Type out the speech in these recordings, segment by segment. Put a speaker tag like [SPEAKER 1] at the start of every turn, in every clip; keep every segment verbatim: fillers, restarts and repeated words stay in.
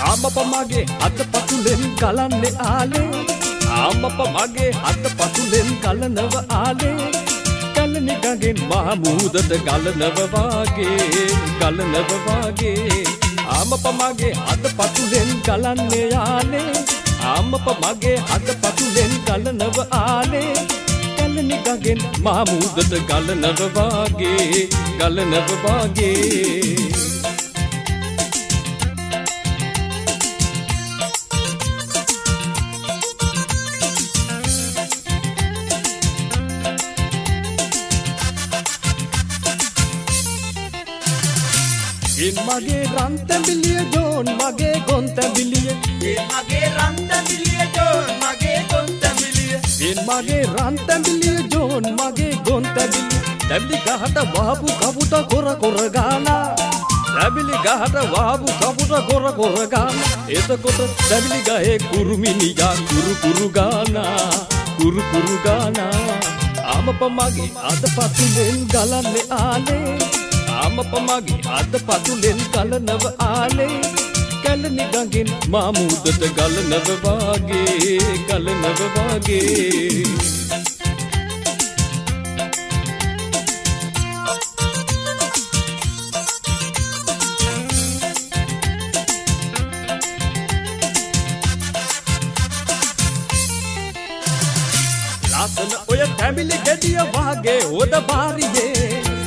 [SPEAKER 1] ආමප මගේ අත පතුලෙන් ගලන්නේ ආලේ ආමප මගේ අත පතුලෙන් ගලනව ආලේ ගලනි ගගෙන් මහමුදට ගලනව වාගේ ගලනව වාගේ ආමප මගේ අත පතුලෙන් ගලන්නේ ආලේ ආමප මගේ අත පතුලෙන් ගලනව ආලේ ගලනි ගගෙන් මහමුදට ගලනව වාගේ ගලනව වාගේ In mage ranta biliye John mage gonta biliye
[SPEAKER 2] In mage ranta biliye John mage gonta biliye
[SPEAKER 1] In mage ranta biliye John mage gonta biliye Tabli gahata wabu kabuta kora kora gana Tabli gahata wabu kabuta kora kora gana Etakota tabli gahe kuruminiya kuru kuru gana kuru kuru gana Amapa mage ada patulen galanne aale ආමප මගේ අත පතුලෙන් ගලනව ආලේ ගලනි ගඟින් මාමුදට ගලනව වාගේ ගලනව වාගේ ලස්සන ඔය තැඹිලි ගෙඩිය වාගේ හොද බාරියේ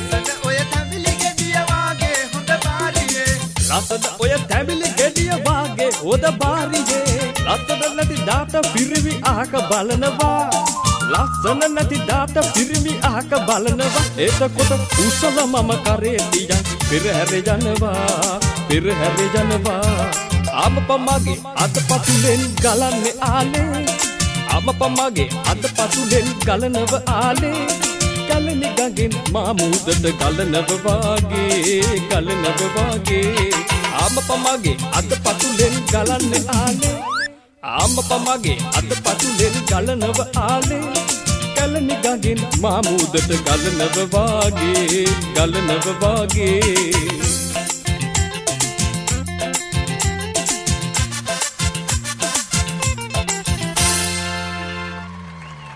[SPEAKER 1] ලස්සන ඔය තැඹිලි ගෙඩිය වාගේ හොද බාරියේ ලස්සන නැති දාට පිරිමි අහක බලනවා ලස්සන නැති දාට පිරිමි අහක බලනවා එතකොට උසල මම කරේ තියන් පෙරහැර යනවා පෙරහැර යනවා ආමප මගේ අත පතුලෙන් ගලන්නේ ආලේ ආමප මගේ අත පතුලෙන් ගලනව ආලේ ගලනි ගඟින් මාමුදට ගලනව වාගේ ගලනව වාගේ ආමප මගේ අත පතුලෙන් ගලන්නේ ආලේ ආමප මගේ අත පතුලෙන් ගලනව ආලේ ගලනි ගඟින් මාමුදට ගලනව වාගේ ගලනව වාගේ